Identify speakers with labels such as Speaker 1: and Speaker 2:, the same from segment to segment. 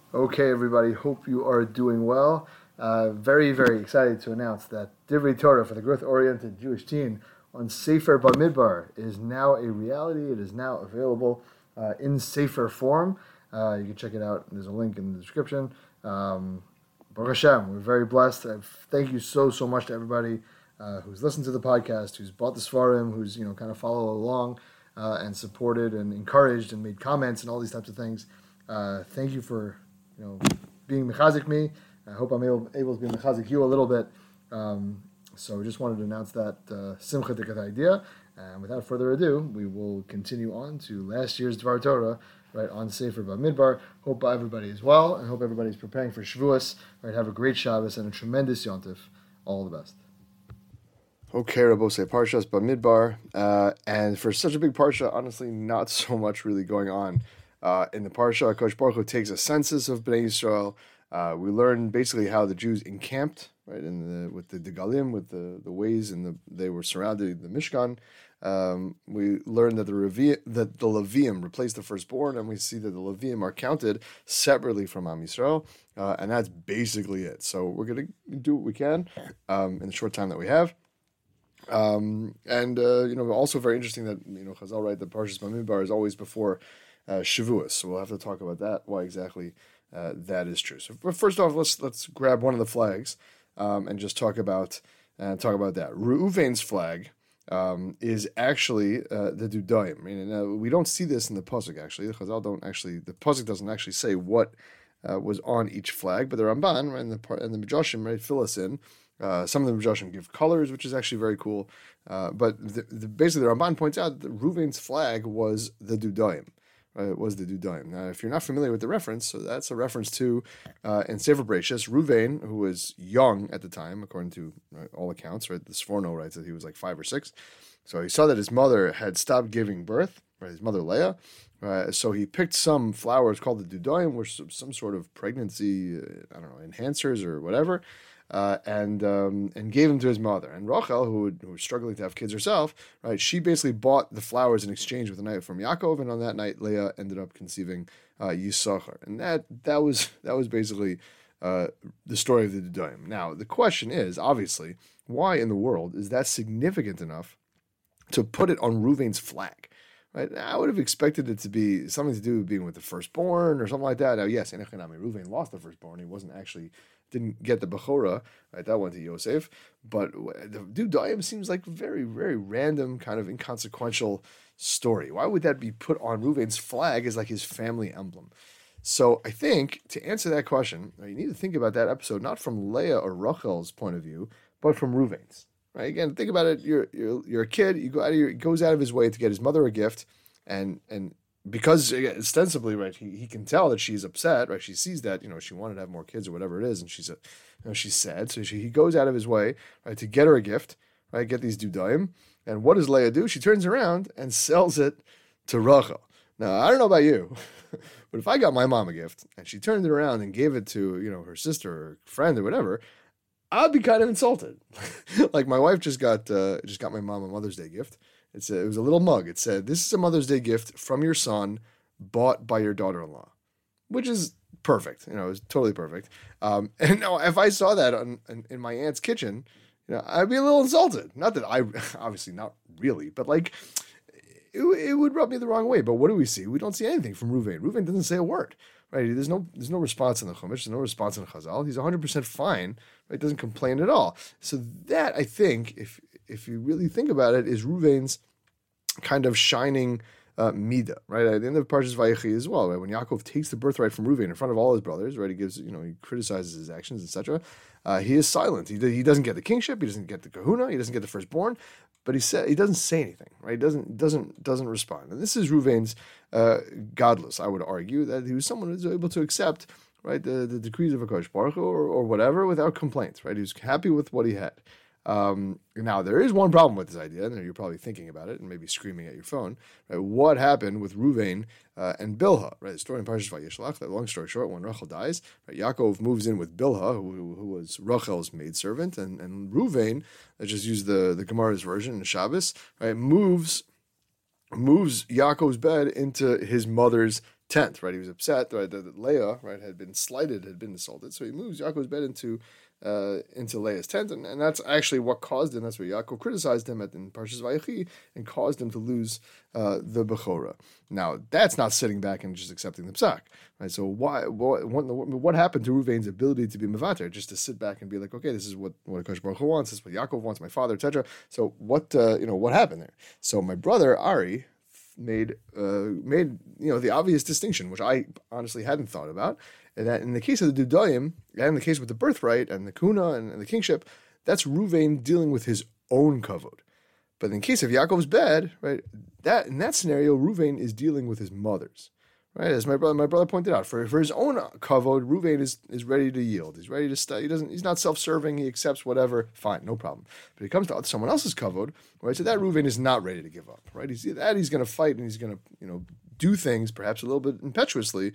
Speaker 1: Okay, everybody, hope you are doing well. Very, very excited to announce that Divrei Torah for the growth-oriented Jewish teen on Sefer Bamidbar is now a reality. It is now available in Sefer form. You can check it out. There's a link in the description. Baruch Hashem, we're very blessed. Thank you so much to everybody who's listened to the podcast, who's bought the Svarim, who's kind of followed along and supported and encouraged and made comments and all these types of things. Thank you for being mechazik me. I hope I'm able to be mechazik you a little bit. So just wanted to announce that simcha idea. And without further ado, we will continue on to last year's Dvar Torah, right, on Sefer Bamidbar. Hope everybody is well, and hope everybody's preparing for Shavuos. Right, have a great Shabbos and a tremendous Yontif. All the best.
Speaker 2: Okay, Rabosei Parshas Bamidbar, and for such a big parsha, honestly, not so much really going on. In the parsha, Kosh Baruch Hu takes a census of Bnei Yisrael. We learn basically how the Jews encamped, right, with the Degalim, with the ways, and they were surrounded the Mishkan. We learn that the Levium replaced the firstborn, and we see that the Levium are counted separately from Am Yisrael, and that's basically it. So we're going to do what we can in the short time that we have. Also very interesting that Chazal write that Parshas Bamidbar is always before Shavuos, so we'll have to talk about that, why exactly that is true. So, but first off, let's grab one of the flags and just talk about that. Reuven's flag is actually the Dudaim. We don't see this in the pasuk actually. The pasuk doesn't actually say what was on each flag, but the Ramban, right, and the Midrashim, right, fill us in. Some of the Midrashim give colors, which is actually very cool. But basically, the Ramban points out that Reuven's flag was the Dudaim. It was the Dudaim. Now, if you're not familiar with the reference, so that's a reference to, in Sefer Bereshis, Reuven, who was young at the time, according to all accounts, right? The Sforno writes that he was like 5 or 6. So he saw that his mother had stopped giving birth, right? His mother Leah. So he picked some flowers called the Dudaim, which some sort of pregnancy, enhancers or whatever, and gave them to his mother. And Rachel, who was struggling to have kids herself, right, she basically bought the flowers in exchange with a night from Yaakov, and on that night, Leah ended up conceiving Yisachar. And that was basically the story of the Dudaim. Now, the question is, obviously, why in the world is that significant enough to put it on Reuven's flag? Right? I would have expected it to be something to do with being with the firstborn or something like that. Now, yes, Reuven lost the firstborn. He didn't get the Bechora, right? That went to Yosef. But the Dudaim seems like a very, very random, kind of inconsequential story. Why would that be put on Reuven's flag as like his family emblem? So I think to answer that question, you need to think about that episode not from Leah or Rachel's point of view, but from Reuven's. Right? Again, think about it. You're a kid. He goes out of his way to get his mother a gift, and because ostensibly, right, he can tell that she's upset. Right, she sees that she wanted to have more kids or whatever it is, and she's sad. So he goes out of his way, right, to get her a gift. Right, get these Dudaim. And what does Leah do? She turns around and sells it to Rachel. Now I don't know about you, but if I got my mom a gift and she turned it around and gave it to her sister or friend or whatever, I'd be kind of insulted. Like my wife just got my mom a Mother's Day gift. It was a little mug. It said, "This is a Mother's Day gift from your son, bought by your daughter-in-law," which is perfect. It was totally perfect. And now if I saw that in my aunt's kitchen, I'd be a little insulted. Not that I, obviously not really, but like it would rub me the wrong way. But what do we see? We don't see anything from Reuven. Reuven doesn't say a word. Right? There's no response in the Chumash. There's no response in the Chazal. He's 100% fine. Right? Doesn't complain at all. So that, I think, if you really think about it, is Reuven's kind of shining Mida, right? At the end of Parshas Vayechi as well, right? When Yaakov takes the birthright from Reuven in front of all his brothers, right? He gives, he criticizes his actions, etc. He is silent. He doesn't get the kingship. He doesn't get the kahuna. He doesn't get the firstborn. But he doesn't say anything, right? He doesn't respond. And this is Reuven's godless. I would argue that he was someone who was able to accept, right, the decrees of Hakadosh Baruch Hu or whatever without complaints, right? He was happy with what he had. Now, there is one problem with this idea, and you're probably thinking about it and maybe screaming at your phone. Right? What happened with Reuven and Bilhah? Right? The story in Parshas Vayishlach. Long story short, when Rachel dies, right, Yaakov moves in with Bilhah, who was Rachel's maidservant, and Reuven, let's just use the Gemara's version in Shabbos, right, moves Yaakov's bed into his mother's tent, right? He was upset, right, that Leah, right, had been slighted, had been insulted. So he moves Yaakov's bed into Leah's tent, and that's actually what caused him. That's where Yaakov criticized him in Parshas Vayechi and caused him to lose the Bechorah. Now, that's not sitting back and just accepting the psak, right? So what happened to Ruvain's ability to be mevater, just to sit back and be like, okay, this is what Akash Baruch Hu wants, this is what Yaakov wants, my father, etc. So what happened there? So my brother Ari made the obvious distinction, which I honestly hadn't thought about, and that in the case of the Dudoim, and in the case with the birthright and the kuna and the kingship, that's Ruvain dealing with his own kavod. But in the case of Yaakov's bed, right, that in that scenario, Ruvain is dealing with his mother's. Right, as my brother pointed out, for his own kavod, Ruvain is ready to yield. He's ready to stay. He's not self-serving. He accepts whatever. Fine, no problem. But it comes to someone else's kavod, right? So that Ruvain is not ready to give up. Right, he's going to fight and he's going to do things perhaps a little bit impetuously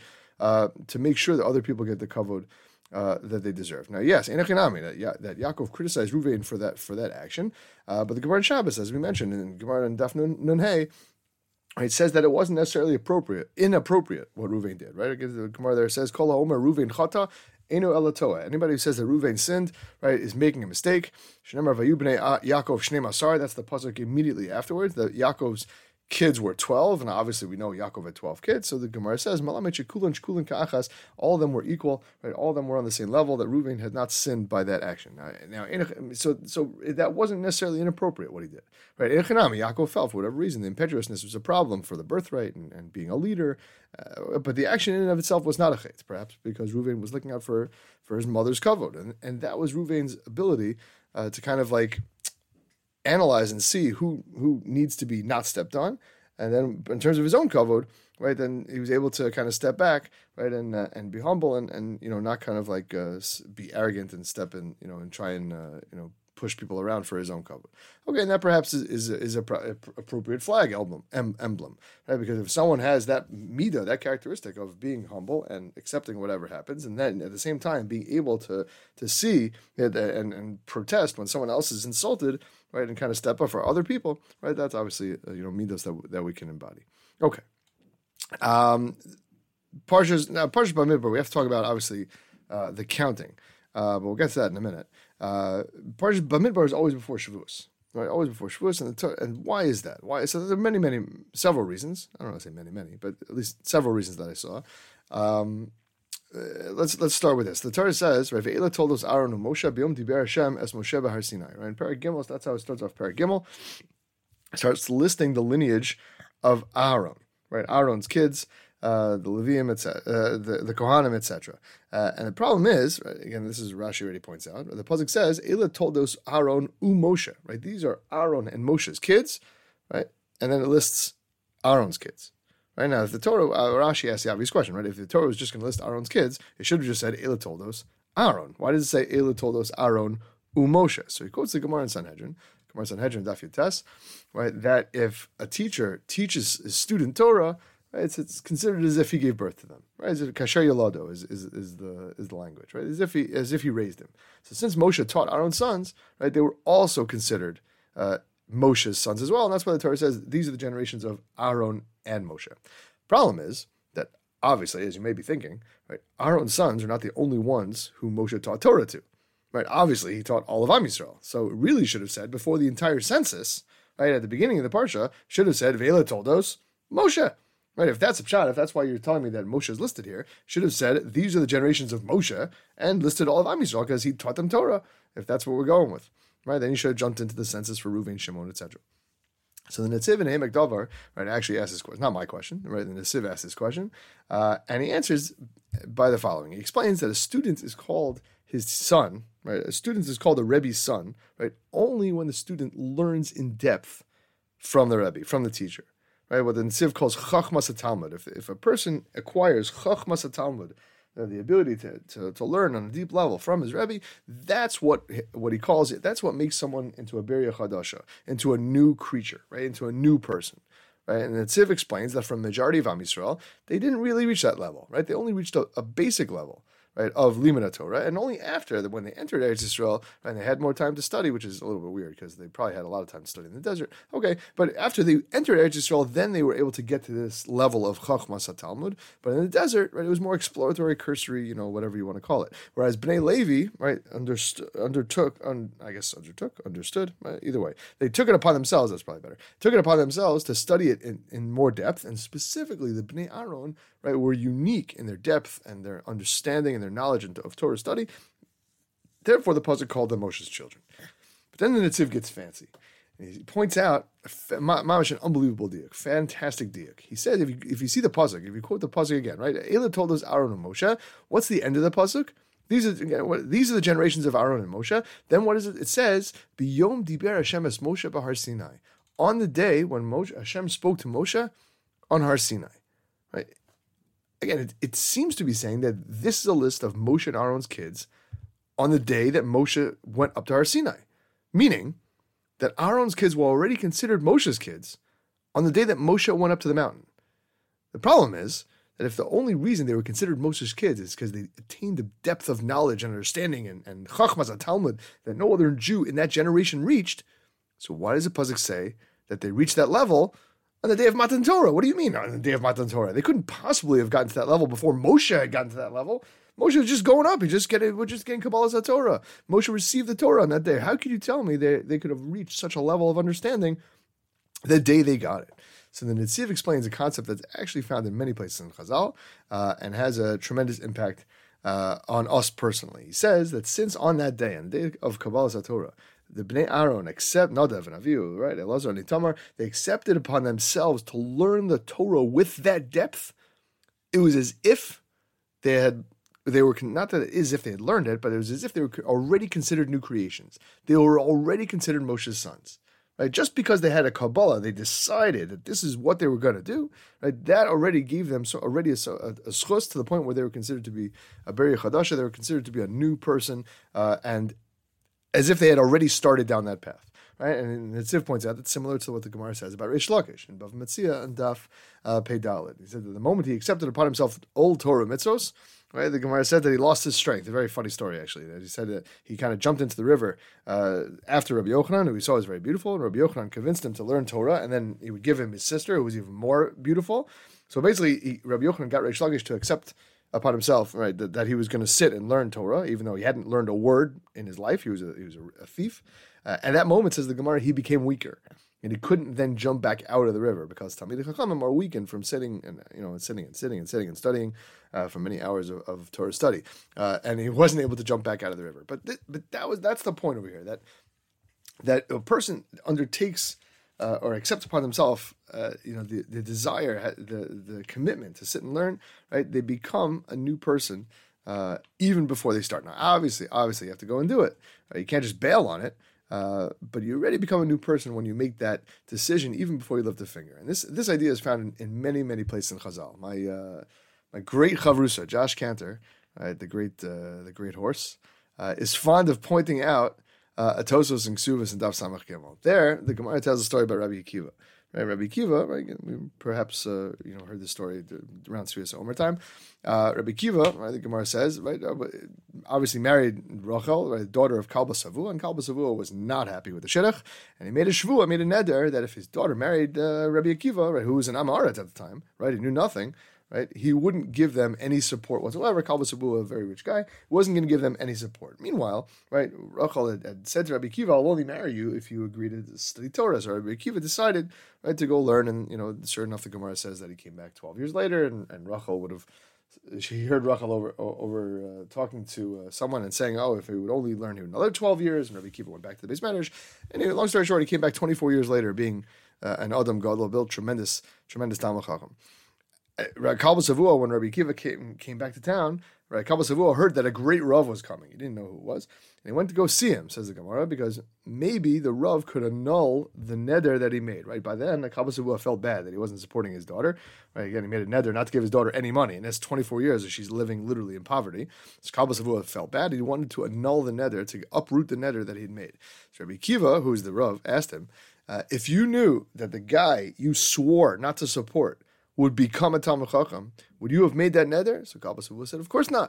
Speaker 2: to make sure that other people get the kavod that they deserve. Now, yes, enochinami that Yaakov criticized Ruvain for that action, but the Gemara in Shabbos, as we mentioned in Gemara and Daf Nun Hey, it says that it wasn't necessarily inappropriate what Ruvain did, right? The Gemara there says, Kol ha'omer Ruvain chata, eno elatoa. Anybody who says that Ruvain sinned, right, is making a mistake. Shneimar vayu bnei Yaakov shnei masar. That's the pasuk immediately afterwards. That Yaakov's kids were 12, and obviously we know Yaakov had 12 kids. So the Gemara says, Malamet shekulan ka'achas. All of them were equal, right? All of them were on the same level. That Ruvain had not sinned by that action. Now, so that wasn't necessarily inappropriate what he did, right? Enochinami, Yaakov felt for whatever reason the impetuousness was a problem for the birthright and being a leader, but the action in and of itself was not a chet, perhaps because Ruvain was looking out for his mother's kavod, and that was Ruvain's ability to kind of like analyze and see who needs to be not stepped on, and then in terms of his own kavod, right, then he was able to kind of step back, right, and be humble and not kind of like be arrogant and step in, and try and push people around for his own kavod. Okay, and that perhaps is a appropriate flag emblem, right? Because if someone has that midah, that characteristic of being humble and accepting whatever happens, and then at the same time being able to see and protest when someone else is insulted, right, and kind of step up for other people, right? That's obviously midos that we can embody. Okay, Parshas Bamidbar. We have to talk about obviously the counting, but we'll get to that in a minute. Parshas Bamidbar is always before Shavuos, right? Always before Shavuos, and why is that? Why? So there are several reasons. I don't want to say many, but at least several reasons that I saw. Let's start with this. The Torah says, right, Ve'ela told us Aaron and Moshe b'yom diber Hashem es Moshe b'Har Sinai. Right, in Perek Gimel, that's how it starts off. Perek Gimel starts listing the lineage of Aaron, right? Aaron's kids, the Leviim, etc., the Kohanim, etc. And the problem is, right, again, this is Rashi already points out. The pasuk says, "Ela told us Aaron u Moshe." Right, these are Aaron and Moshe's kids, right? And then it lists Aaron's kids. Right, now, if the Torah, Rashi asks the obvious question, right? If the Torah was just going to list Aaron's kids, it should have just said Ela told us Aaron. Why does it say Ela told us Aaron u Moshe? So he quotes the Gemara in Sanhedrin, Daf Yotes, right? That if a teacher teaches his student Torah, right, it's considered as if he gave birth to them, right? As if kasher yolado is the language, right? As if he raised him. So since Moshe taught Aaron's sons, right, they were also considered Moshe's sons as well, and that's why the Torah says these are the generations of Aaron and Moshe. Problem is that obviously, as you may be thinking, right, Aaron's sons are not the only ones who Moshe taught Torah to, right? Obviously, he taught all of Am Yisrael, so it really should have said before the entire census, right, at the beginning of the parsha, should have said Ve'ela told us Moshe. Right, if that's a pshat, if that's why you're telling me that Moshe is listed here, should have said these are the generations of Moshe and listed all of Am Yisrael because he taught them Torah. If that's what we're going with, right, then you should have jumped into the census for Reuven, Shimon, etc. So the Netziv in Ha'emek Davar, right, actually asks this question. Not my question, right? The Netziv asks this question, and he answers by the following. He explains that a student is called his son, right? A student is called a Rebbe's son, right? Only when the student learns in depth from the Rebbe, from the teacher. Right, what the Netziv calls Chachmas HaTalmud. If a person acquires Chachmas HaTalmud, the ability to learn on a deep level from his Rebbe, that's what he calls it. That's what makes someone into a Beria Chadasha, into a new creature, right, into a new person. Right, and the Netziv explains that from the majority of Am Yisrael, they didn't really reach that level. Right, they only reached a basic level. right, of Limud Torah, and only after that, when they entered Eretz Yisrael, and they had more time to study, which is a little bit weird because they probably had a lot of time to study in the desert. Okay, but after they entered Eretz Yisrael, then they were able to get to this level of Chachmas HaTalmud. But in the desert, right, it was more exploratory, cursory, whatever you want to call it. Whereas Bnei Levi, right, understood, right, either way, they took it upon themselves. That's probably better. Took it upon themselves to study it in more depth, and specifically the Bnei Aaron, right, were unique in their depth and their understanding and their knowledge of Torah study. Therefore, the pasuk called them Moshe's children. But then the Netziv gets fancy. And he points out mamash an unbelievable diuk, fantastic diuk. He said, if you see the pasuk, if you quote the pasuk again, right? Eila told us Aaron and Moshe. What's the end of the pasuk? These are the generations of Aaron and Moshe. Then what is it? It says, Biyom diber Hashem es Moshe b'Har Sinai. On the day when Hashem spoke to Moshe on Har Sinai, right? Again, it seems to be saying that this is a list of Moshe and Aaron's kids on the day that Moshe went up to Har Sinai, meaning that Aaron's kids were already considered Moshe's kids on the day that Moshe went up to the mountain. The problem is that if the only reason they were considered Moshe's kids is because they attained the depth of knowledge and understanding and Chachmas HaTalmud that no other Jew in that generation reached, so why does the pasuk say that they reached that level on the day of Matan Torah? What do you mean on the day of Matan Torah? They couldn't possibly have gotten to that level before Moshe had gotten to that level. Moshe was just going up. We're just getting Kabbalah HaTorah. Moshe received the Torah on that day. How could you tell me they could have reached such a level of understanding the day they got it? So the Netziv explains a concept that's actually found in many places in Chazal and has a tremendous impact on us personally. He says that since on that day, on the day of Kabbalah HaTorah, the Bnei Aaron accept Nadav and Avihu, right, Elazar and Itamar, they accepted upon themselves to learn the Torah with that depth. It was as if they were not that it is if they had learned it, but it was as if they were already considered new creations. They were already considered Moshe's sons. Right? Just because they had a Kabbalah, they decided that this is what they were going to do. Right? That already gave them a schus to the point where they were considered to be a Beri Chadasha. They were considered to be a new person, and as if they had already started down that path. Right? And Netziv points out that's similar to what the Gemara says about Reish Lakish in Bav Metzia and Daf Pei Dalet. He said that the moment he accepted upon himself old Torah mitzvos, right, the Gemara said that he lost his strength. A very funny story, actually. That he said that he kind of jumped into the river after Rabbi Yochanan, who he saw was very beautiful, and Rabbi Yochanan convinced him to learn Torah, and then he would give him his sister, who was even more beautiful. So basically, Rabbi Yochanan got Reish Lakish to accept upon himself, right, that he was going to sit and learn Torah, even though he hadn't learned a word in his life. He was a thief. At that moment, says the Gemara, he became weaker, and he couldn't then jump back out of the river because Talmidei Chachamim are weakened from sitting and sitting and studying for many hours of Torah study, and he wasn't able to jump back out of the river. But that's the point over here, that a person undertakes or accepts upon themselves, the desire, the commitment to sit and learn. Right, they become a new person even before they start. Now, obviously, you have to go and do it. Right? You can't just bail on it. But you already become a new person when you make that decision, even before you lift a finger. And this idea is found in many, many places in Chazal. My great chavrusa, Josh Cantor, right, the great horse, is fond of pointing out Atosos and Ksuvas and Daf Samach Gimel. There, the Gemara tells a story about Rabbi Akiva. Right, Rabbi Akiva, right, we perhaps heard this story around Sfiras Omer time. Rabbi Akiva, right, the Gemara says, right, obviously married Rachel, right, daughter of Kalba Savua, and Kalba Savua was not happy with the shidduch, and he made a neder that if his daughter married Rabbi Akiva, right, who was an Amaret at the time, right, he knew nothing. Right, he wouldn't give them any support whatsoever. Kalba Savua, a very rich guy, wasn't going to give them any support. Meanwhile, right, Rachel had said to Rabbi Akiva, "I'll only marry you if you agree to study Torah." So Rabbi Akiva decided, right, to go learn, and sure enough, the Gemara says that he came back 12 years later, and Rachel would have. She heard Rachel over talking to someone and saying, "Oh, if he would only learn, he would another 12 years." And Rabbi Akiva went back to the base medrash. And long story short, he came back 24 years later, being an Adam Gadol, built tremendous Talmid Chacham. Kalba Savua, when Rabbi Akiva came back to town, right, Kalba Savua heard that a great Rav was coming. He didn't know who it was. And he went to go see him, says the Gemara, because maybe the Rav could annul the neder that he made. Right, by then, Kalba Savua felt bad that he wasn't supporting his daughter. Right, again, he made a neder not to give his daughter any money, and that's 24 years, she's living literally in poverty. So Kalba Savua felt bad. He wanted to annul the neder, to uproot the neder that he'd made. So Rabbi Akiva, who's the Rav, asked him, if you knew that the guy you swore not to support would become a Talmid Chacham, would you have made that neder? So Kalba Savua said, of course not.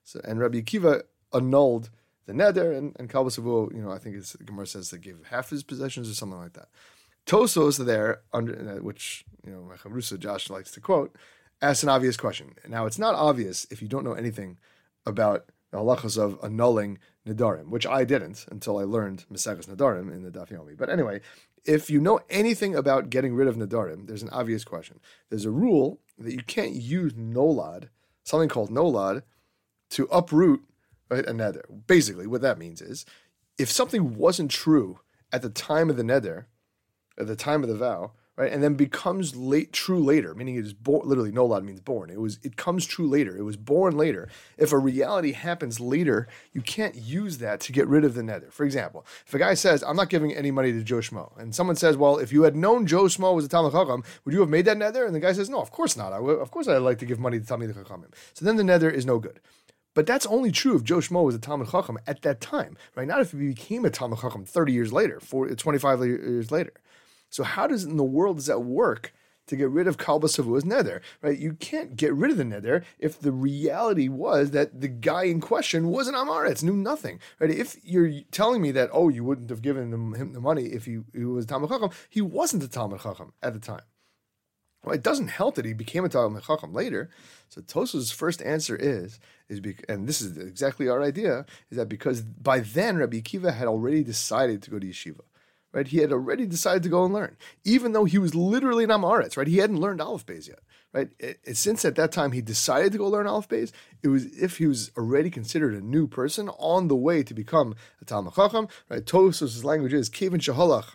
Speaker 2: So, and Rabbi Akiva annulled the neder, and Kal B'Savua, I think the Gemara says they gave half his possessions or something like that. Tosos there, which, Mechem Rusa, Josh likes to quote, asks an obvious question. Now, it's not obvious if you don't know anything about the halachas of annulling nedarim, which I didn't until I learned Maseches Nedarim in the Daf Yomi. But anyway, if you know anything about getting rid of nedarim, there's an obvious question. There's a rule that you can't use nolad, something called nolad, to uproot, right, a neder. Basically, what that means is, if something wasn't true at the time of the neder, at the time of the vow, right, and then becomes true later, meaning it is born. Literally, nolad means born. It comes true later. It was born later. If a reality happens later, you can't use that to get rid of the neder. For example, if a guy says, "I'm not giving any money to Joe Schmo," and someone says, "Well, if you had known Joe Schmo was a Talmid Chacham, would you have made that neder?" And the guy says, "No, of course not. Of course, I'd like to give money to Talmid Chachamim." So then the neder is no good. But that's only true if Joe Schmo was a Talmid Chacham at that time, right? Not if he became a Talmid Chacham 30 years later, 25 years later. So how in the world does that work to get rid of Kal B'Savua's neder, right? You can't get rid of the neder if the reality was that the guy in question was an Amaretz, knew nothing, right? If you're telling me that, you wouldn't have given him the money if he was a Talmid Chacham, he wasn't a Talmid Chacham at the time. Well, it doesn't help that he became a Talmid Chacham later. So Tosfos' first answer is and this is exactly our idea, is that because by then Rabbi Akiva had already decided to go to yeshiva. Right, he had already decided to go and learn, even though he was literally an Amaretz, right? He hadn't learned Aleph Beis yet, right? Since at that time he decided to go learn Aleph Beis, it was if he was already considered a new person on the way to become a Talmid Chacham, right? Tosfos' language is Kevin Shahalach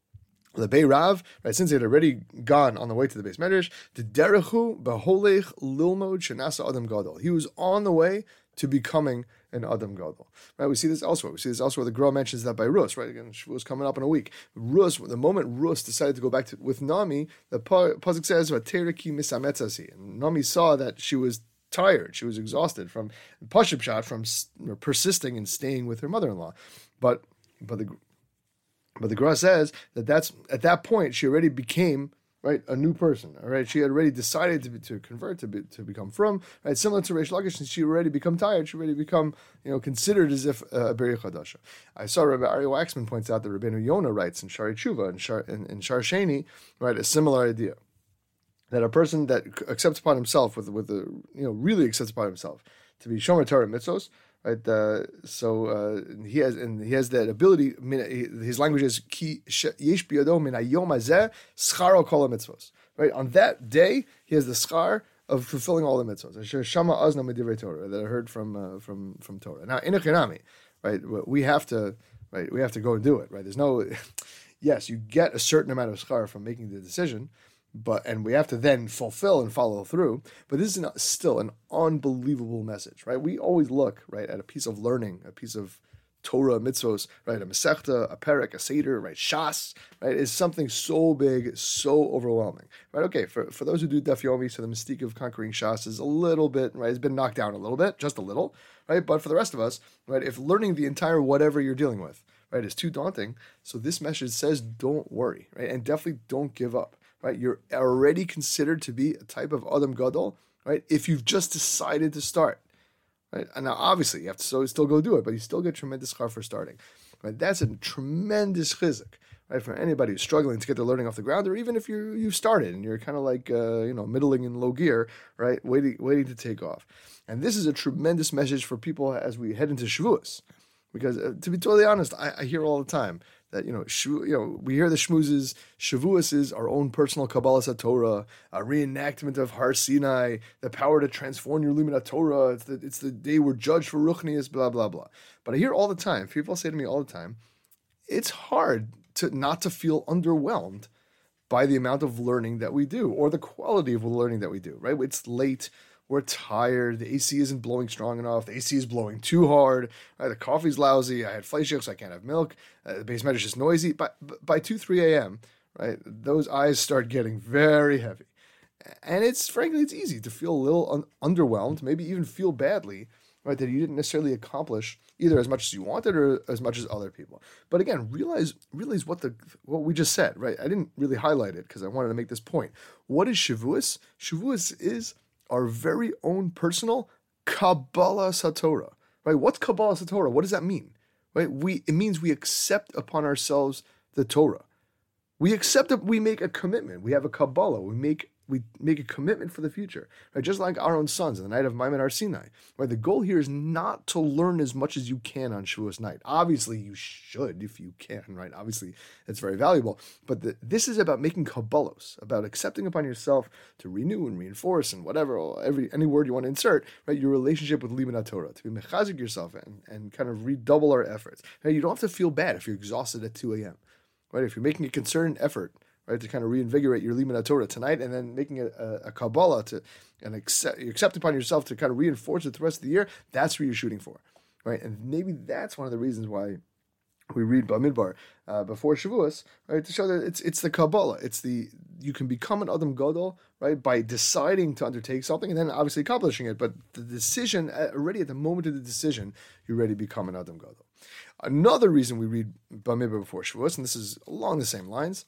Speaker 2: Lebei Rav, right? Since he had already gone on the way to the Beis Medrash, the Derechu Beholech Lilmod Shenasa Adam Gadol. He was on the way to becoming an Adam Gadol, right? We see this elsewhere. The Gra mentions that by Rus, right? Again, Shavuos coming up in a week. Rus, the moment Rus decided to go back with Nami, the pasuk says, "Vateriki misametzasi," and Nami saw that she was tired, she was exhausted from Pashup Shot, from persisting and staying with her mother-in-law. But the Gra says that's at that point she already became, right, a new person. All right, she had already decided to convert, to become from, right, similar to Reish Lakish, since she already become tired, she already become, considered as if a Beri Chadasha. I saw Rabbi Aryeh Waxman points out that Rabbeinu Yonah writes in Shari Tshuva and Shar Sheni, right, a similar idea, that a person that accepts upon himself really accepts upon himself to be Shomer Torah Mitzvos, right? He has that ability. His language is ki yesh biyado min hayom hazeh scharo kol mitzvos. Right, on that day he has the schar of fulfilling all the mitzvos. Asher shama azna midivrei Torah, that I heard from Torah. Now in a chinami, right, we have to go and do it. Right, there's no. Yes, you get a certain amount of schar from making the decision, and we have to then fulfill and follow through. But this is still an unbelievable message, right? We always look, right, at a piece of learning, a piece of Torah, mitzvos, right, a Masechta, a Perek, a Seder, right, Shas, right, is something so big, so overwhelming, right? Okay, for those who do Daf Yomi, so the mystique of conquering Shas is a little bit, right, it's been knocked down a little bit, just a little, right? But for the rest of us, right, if learning the entire whatever you're dealing with, right, is too daunting, so this message says don't worry, right, and definitely don't give up. Right, you're already considered to be a type of Adam Gadol, right? If you've just decided to start, right? And now, obviously, you have to still go do it, but you still get tremendous schar for starting, right? That's a tremendous chizuk, right? For anybody who's struggling to get their learning off the ground, or even if you've started and you're kind of like middling in low gear, right? Waiting to take off. And this is a tremendous message for people as we head into Shavuos, because to be totally honest, I hear all the time that we hear the shmoozes. Shavuos is our own personal Kabbalah Torah, a reenactment of Har Sinai, the power to transform your limud Torah. It's the day we're judged for ruchnius, blah blah blah. But I hear all the time, people say to me all the time, it's hard not to feel underwhelmed by the amount of learning that we do, or the quality of the learning that we do. Right? It's late. We're tired. The AC isn't blowing strong enough. The AC is blowing too hard. Right? The coffee's lousy. I had fleishich, so I can't have milk. The Beis Medrash is noisy. By 2, 3 a.m., right, those eyes start getting very heavy. And frankly, it's easy to feel a little underwhelmed, maybe even feel badly, right, that you didn't necessarily accomplish either as much as you wanted or as much as other people. But again, realize what we just said, right? I didn't really highlight it because I wanted to make this point. What is Shavuos? Shavuos is our very own personal Kabbalah Satorah, right? What's Kabbalah Satorah? What does that mean? Right? It means we accept upon ourselves the Torah. We accept it. We make a commitment. We have a Kabbalah. We make a commitment for the future, right? Just like our own sons in the night of Maimon Har Sinai, right? The goal here is not to learn as much as you can on Shavuos night. Obviously, you should if you can, right? Obviously, it's very valuable. But this is about making kabbalos, about accepting upon yourself to renew and reinforce and whatever, any word you want to insert, right? Your relationship with Limud Torah, to be mechazik yourself and kind of redouble our efforts. Now, you don't have to feel bad if you're exhausted at 2 a.m., right? If you're making a concerted effort, right, to kind of reinvigorate your Limud Torah tonight, and then making a Kabbalah you accept upon yourself to kind of reinforce it the rest of the year, that's what you're shooting for, right? And maybe that's one of the reasons why we read Bamidbar before Shavuos, right, to show that it's the Kabbalah. You can become an Adam Gadol, right, by deciding to undertake something and then obviously accomplishing it, but the decision, already at the moment of the decision, you're ready to become an Adam Gadol. Another reason we read Bamidbar before Shavuos, and this is along the same lines,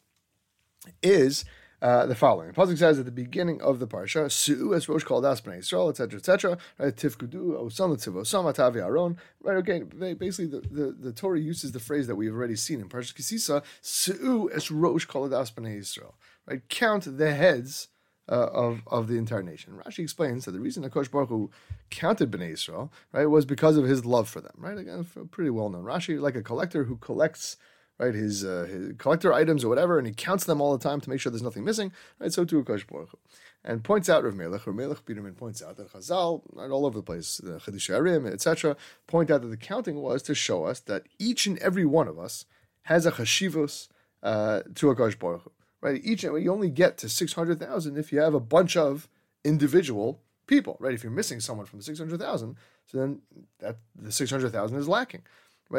Speaker 2: is the following. The pasuk says at the beginning of the parsha, "Su'u es rosh kol das bnei Yisrael," etc., etc. Right, tifkudu osam l'tivosam atavi Aaron. Right, okay. Basically, the Torah uses the phrase that we've already seen in Parshas Kisisa, "Su'u es rosh kol das bnei Yisrael." Right, count the heads of the entire nation. Rashi explains that the reason HaKadosh Baruch Hu counted Bnei Yisrael, right, was because of his love for them. Right, again, pretty well known. Rashi, like a collector who collects, right, his collector items or whatever, and he counts them all the time to make sure there's nothing missing, right, so too HaKadosh Baruch Hu. And points out, Rav Melech Biderman points out that Chazal, right, all over the place, the Chiddushei HaRim, etc., point out that the counting was to show us that each and every one of us has a chashivos to HaKadosh Baruch Hu. Right, you only get to 600,000 if you have a bunch of individual people, right? If you're missing someone from the 600,000, so then the 600,000 is lacking. Right,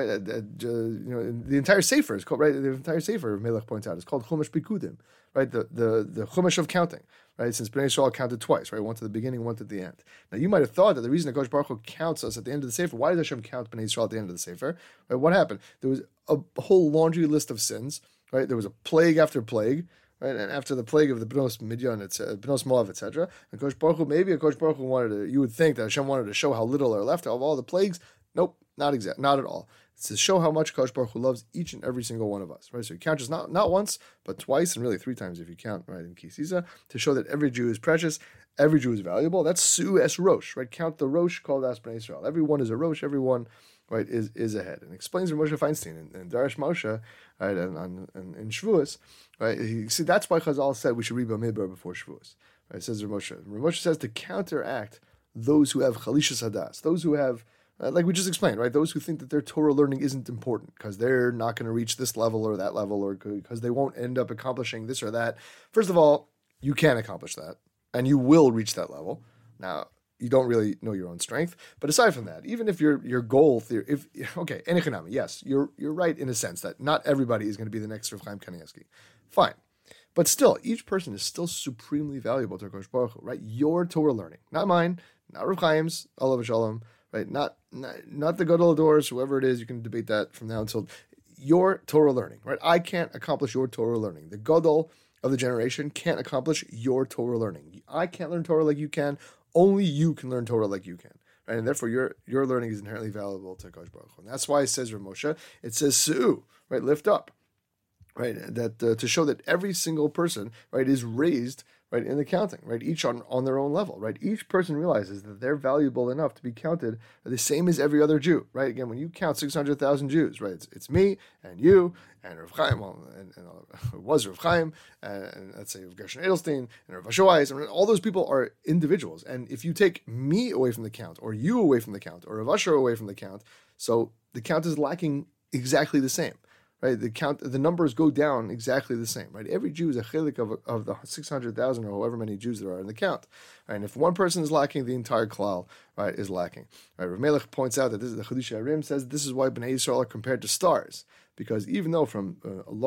Speaker 2: the entire sefer is called, right. The entire sefer, Melech points out, is called Chumash Pikudim, right. The Chumash of counting, right. Since Bnei Yisrael counted twice, right, one to the beginning, one to the end. Now you might have thought that the reason that HaKadosh Baruch Hu counts us at the end of the sefer, why does Hashem count Bnei Yisrael at the end of the sefer? Right, what happened? There was a whole laundry list of sins, right. There was a plague after plague, right, and after the plague of the Bnos Midyan, Bnos Moav, etc. HaKadosh Baruch Hu wanted to. You would think that Hashem wanted to show how little are left of all the plagues. Nope, not at all. It's to show how much Kadosh Baruch Hu loves each and every single one of us, right? So you count just not once, but twice, and really 3 times if you count, right, in Kisisa, to show that every Jew is precious, every Jew is valuable. That's Su Es Rosh, right? Count the Rosh called As Bnei Israel. Everyone is a Rosh, everyone, right, is a head. And explains Moshe Feinstein and Darash Moshe, right, and in Shavuos, right? See, that's why Chazal said we should read Bamidbar before Shavuos. Right? It says Rav Moshe says to counteract those who have Chalishas Hadas, those who have, like we just explained, right? Those who think that their Torah learning isn't important because they're not going to reach this level or that level, or because they won't end up accomplishing this or that. First of all, you can accomplish that, and you will reach that level. Now, you don't really know your own strength, but aside from that, even if your goal, Enechanami, yes, you're right in a sense that not everybody is going to be the next Rav Chaim Kanievsky. Fine. But still, each person is still supremely valuable to HaKadosh Baruch Hu, right? Your Torah learning, not mine, not Rav Chaim's, Olav Shalom, right? Not the Gadol Adors, whoever it is. You can debate that from now until your Torah learning, right? I can't accomplish your Torah learning. The Gadol of the generation can't accomplish your Torah learning. I can't learn Torah like you can. Only you can learn Torah like you can, right? And therefore, your learning is inherently valuable to HaKadosh Baruch Hu. And that's why it says Rav Moshe, it says Su'u, right? Lift up, right? That to show that every single person, right, is raised, right, in the counting, right, each on their own level, right. Each person realizes that they're valuable enough to be counted the same as every other Jew, right. Again, when you count 600,000 Jews, right, it's me and you and Rav Chaim, and it was Rav Chaim, and let's say Rav Gershon Edelstein and Rav Asher Weiss, and all those people are individuals. And if you take me away from the count, or you away from the count, or Rav Asher away from the count, so the count is lacking exactly the same. Right, the numbers go down exactly the same. Right, every Jew is a chilik of the 600,000 or however many Jews there are in the count. Right, and if one person is lacking, the entire klal, right, is lacking. Right, Rav Melech points out that this is the Chiddushei HaRim says this is why Bnei Yisrael are compared to stars, because even though from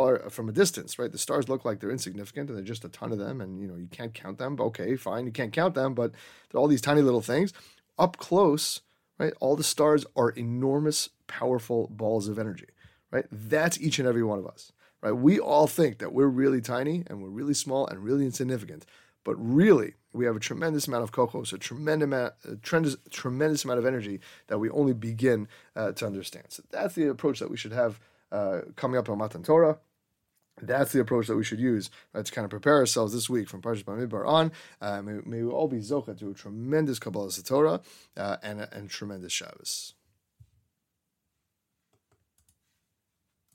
Speaker 2: a distance, right, the stars look like they're insignificant and there's just a ton of them, and you can't count them. But okay, fine, you can't count them, but they're all these tiny little things. Up close, right, all the stars are enormous, powerful balls of energy. Right, that's each and every one of us. Right, we all think that we're really tiny and we're really small and really insignificant, but really, we have a tremendous amount of kokos, a tremendous amount of energy that we only begin to understand. So that's the approach that we should have coming up on Matan Torah. That's the approach that we should use to kind of prepare ourselves this week from Parshas Bamidbar on. May we all be zocha to a tremendous Kabbalas Torah and tremendous Shabbos.